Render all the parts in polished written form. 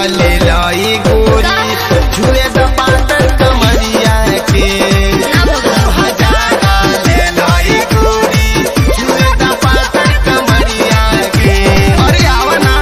ले लाई गोरी छुए द पातर कमरिया के 2000 ले लाई गोरी छुए द पातर कमरिया के। अरे आवा ना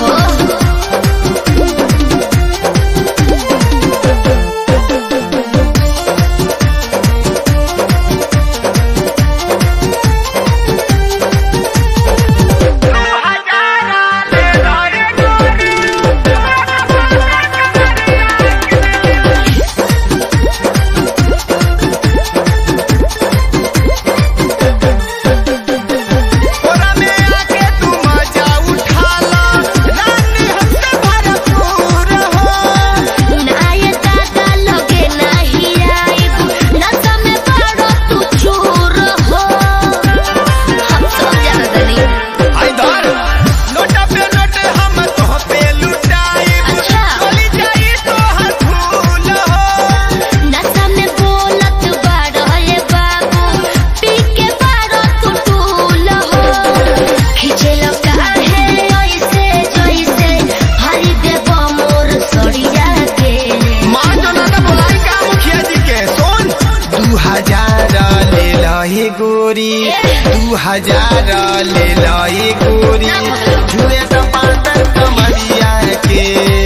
गोरी 2000 ले लाई गोरी छुए द पातर कमरिया के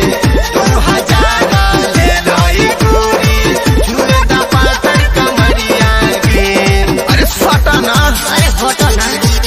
2000 ले लाई गोरी छुए द पातर कमरिया के। अरे फटा ना अरे फोटो ना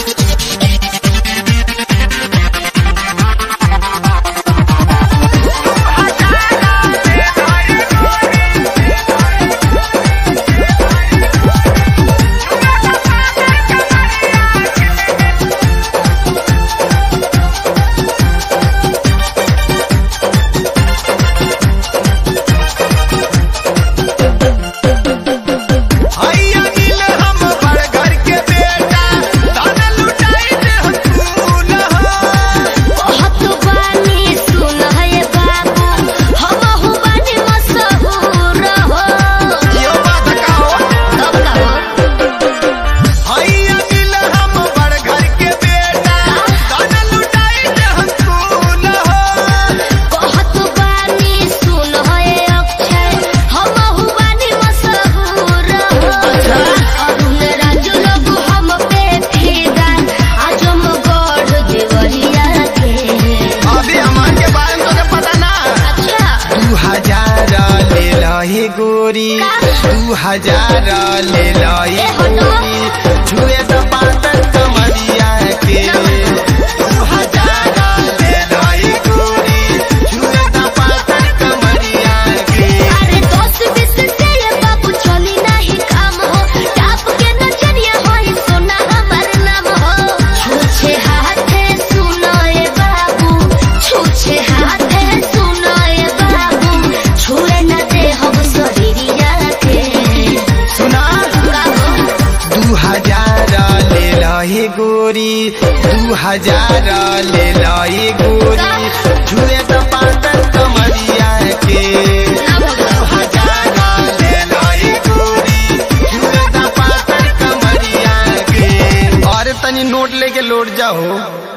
गोरी 2000 ले लाई गोरी छुए द पातर कमरिया के 2000 ले लाई गोरी छुए द पातर कमरिया के। अरे 10-20 से ये बाबू चली नहीं काम हो टाप के नजरिया होई सोना हमार नाम हो छूछे हाथे सुनो ए बाबू छूछे हाथे सुनो ए बाबू छुए न दे हम शरीरिया के। सुना 2000 ले लाई गोरी 2000 ले लाई गोरी छुए द पातर कमरिया के 2000 ले लाई गोरी छुए द पातर कमरिया के। अरे तनी नोट लेके लौट जाओ।